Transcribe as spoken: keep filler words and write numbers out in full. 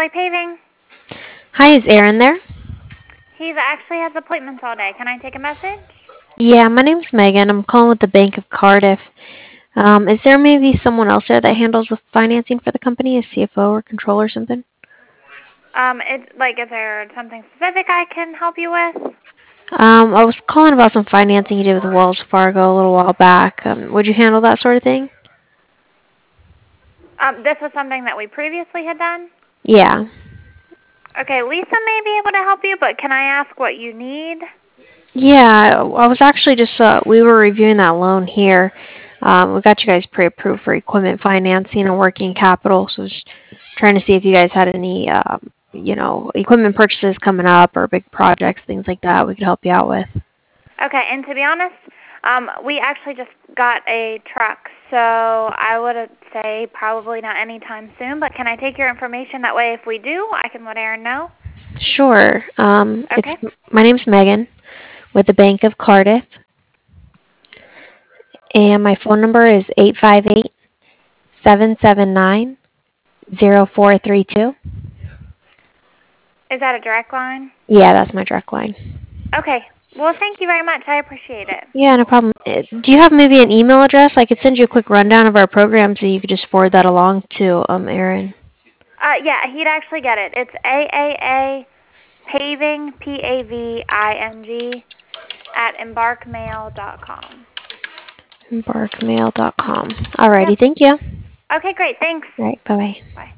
Valley Paving. Hi, is Aaron there? He actually has appointments all day. Can I take a message? Yeah, my name's Megan. I'm calling with the Bank of Cardiff. Um, is there maybe someone else there that handles with financing for the company, a C F O or controller or something? Um, it's like, is there something specific I can help you with? Um, I was calling about some financing you did with Wells Fargo a little while back. Um, would you handle that sort of thing? Um, this was something that we previously had done. Yeah. Okay, Lisa may be able to help you, but can I ask what you need? Yeah, I was actually just, uh, we were reviewing that loan here. Um, we got you guys pre-approved for equipment financing and working capital, so I was trying to see if you guys had any, um, you know, equipment purchases coming up or big projects, things like that we could help you out with. Okay, and to be honest, um, we actually just got a truck, so I would say probably not anytime soon, but can I take your information? That way if we do, I can let Aaron know. Sure. Um, it's Okay. my name's Megan with the Bank of Cardiff, and my phone number is eight five eight, seven seven nine, zero four three two. Is that a direct line? Yeah, that's my direct line. Okay. Well, thank you very much. I appreciate it. Yeah, no problem. Uh, Do you have maybe an email address? I could send you a quick rundown of our program so you could just forward that along to um Aaron. Uh, yeah, he'd actually get it. It's A A A Paving, P A V I N G, at embarkmail dot com. embark mail dot com. Yep. Alrighty, thank you. Okay, great. Thanks. All right, bye bye. Bye.